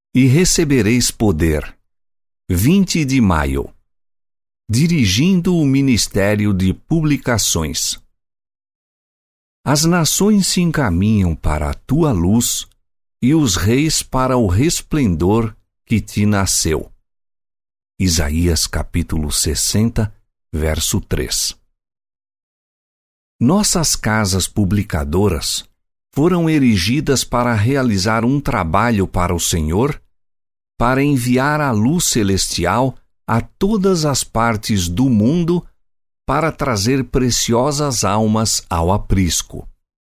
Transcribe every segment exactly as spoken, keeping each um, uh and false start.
E recebereis poder. vinte de maio. Dirigindo o Ministério de Publicações. As nações se encaminham para a tua luz e os reis para o resplendor que te nasceu. Isaías capítulo sessenta, verso três. Nossas casas publicadoras foram erigidas para realizar um trabalho para o Senhor, para enviar a luz celestial a todas as partes do mundo, para trazer preciosas almas ao aprisco.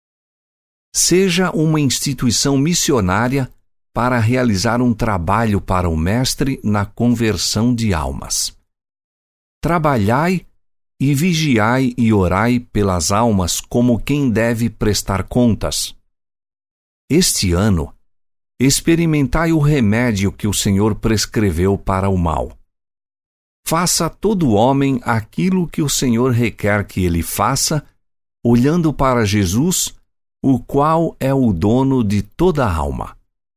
Seja uma instituição missionária para realizar um trabalho para o Mestre na conversão de almas. Trabalhai e vigiai e orai pelas almas como quem deve prestar contas. Este ano, experimentai o remédio que o Senhor prescreveu para o mal. Faça todo homem aquilo que o Senhor requer que ele faça, olhando para Jesus, o qual é o dono de toda a alma.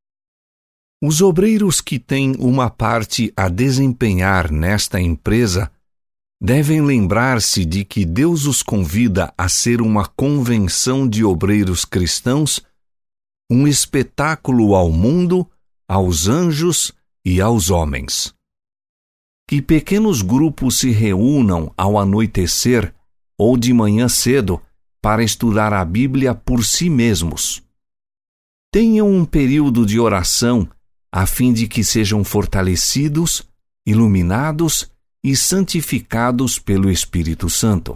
Os obreiros que têm uma parte a desempenhar nesta empresa devem lembrar-se de que Deus os convida a ser uma convenção de obreiros cristãos, um espetáculo ao mundo, aos anjos e aos homens. Que pequenos grupos se reúnam ao anoitecer ou de manhã cedo para estudar a Bíblia por si mesmos. Tenham um período de oração a fim de que sejam fortalecidos, iluminados e santificados pelo Espírito Santo.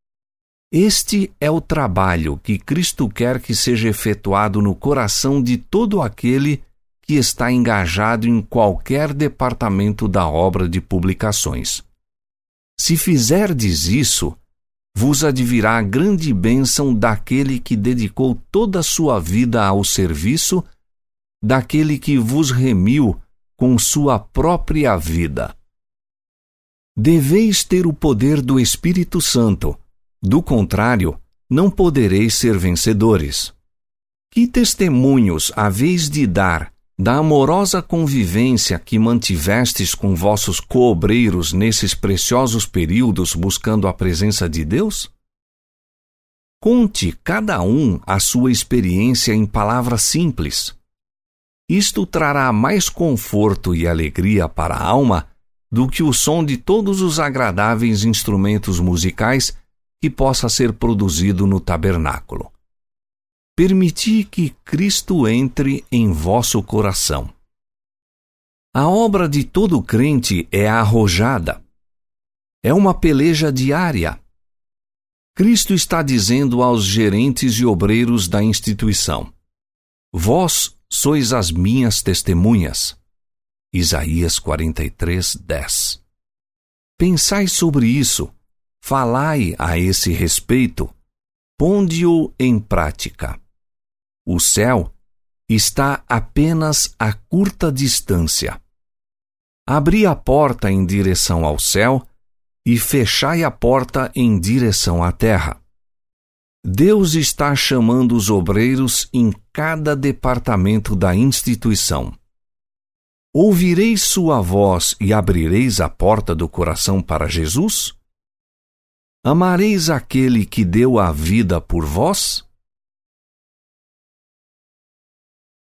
Este é o trabalho que Cristo quer que seja efetuado no coração de todo aquele que está engajado em qualquer departamento da obra de publicações. Se fizerdes isso, vos advirá a grande bênção daquele que dedicou toda a sua vida ao serviço, daquele que vos remiu com sua própria vida. Deveis ter o poder do Espírito Santo, do contrário, não podereis ser vencedores. Que testemunhos haveis de dar da amorosa convivência que mantivestes com vossos coobreiros nesses preciosos períodos buscando a presença de Deus? Conte cada um a sua experiência em palavras simples. Isto trará mais conforto e alegria para a alma do que o som de todos os agradáveis instrumentos musicais que possa ser produzido no tabernáculo. Permiti que Cristo entre em vosso coração. A obra de todo crente é arrojada. É uma peleja diária. Cristo está dizendo aos gerentes e obreiros da instituição: vós sois as minhas testemunhas. Isaías quarenta e três, dez. Pensai sobre isso, falai a esse respeito, ponde-o em prática. O céu está apenas a curta distância. Abri a porta em direção ao céu e fechai a porta em direção à terra. Deus está chamando os obreiros em cada departamento da instituição. Ouvireis sua voz e abrireis a porta do coração para Jesus? Amareis aquele que deu a vida por vós?